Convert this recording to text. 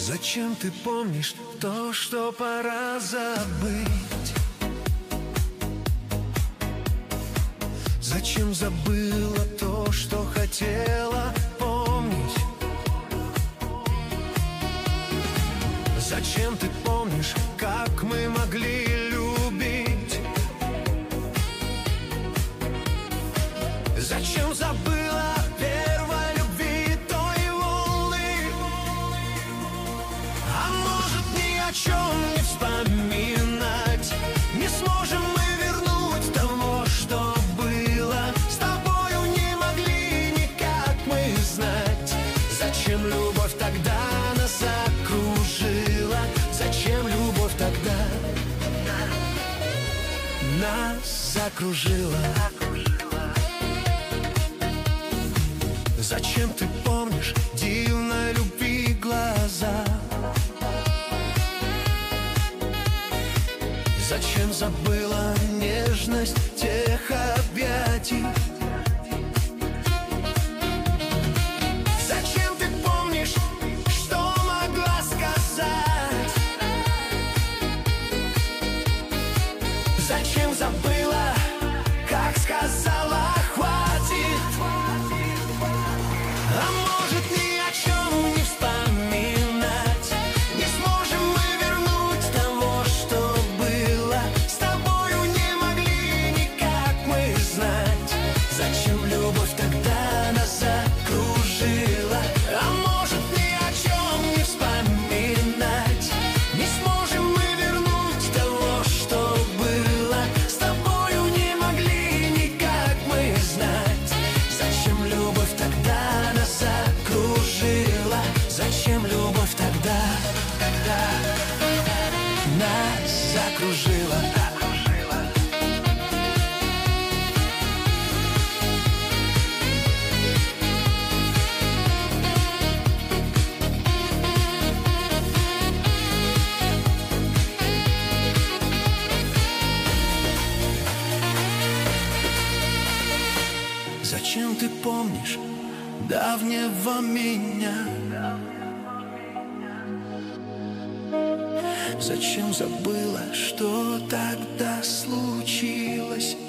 Зачем ты помнишь то, что пора забыть? Зачем забыла то, что хотела помнить? Зачем ты помнишь, как мы могли любить? Зачем забыла первой любви той волны? А может, ни о чем не вспоминать? Не сможем мы вернуть того, что было. С тобою не могли никак мы знать. Зачем любовь тогда нас окружила? Зачем любовь тогда нас закружила? Зачем ты помнишь дивной любви глаза? Зачем забыла нежность тех объятий? Зачем ты помнишь, что могла сказать? Зачем забыла, как сказала хватит? А может, ни о чем не вспоминать? Не сможем мы вернуть того, что было. С тобою не могли никак мы знать. Зачем любовь тогда нас окружила? А может, ни о чем не вспоминать? Не сможем мы вернуть того, что было. С тобою не могли никак мы знать. Зачем любовь тогда нас окружила? Зачем любовь тогда нас закружила? Зачем ты помнишь давнего меня? Зачем забыла, что тогда случилось?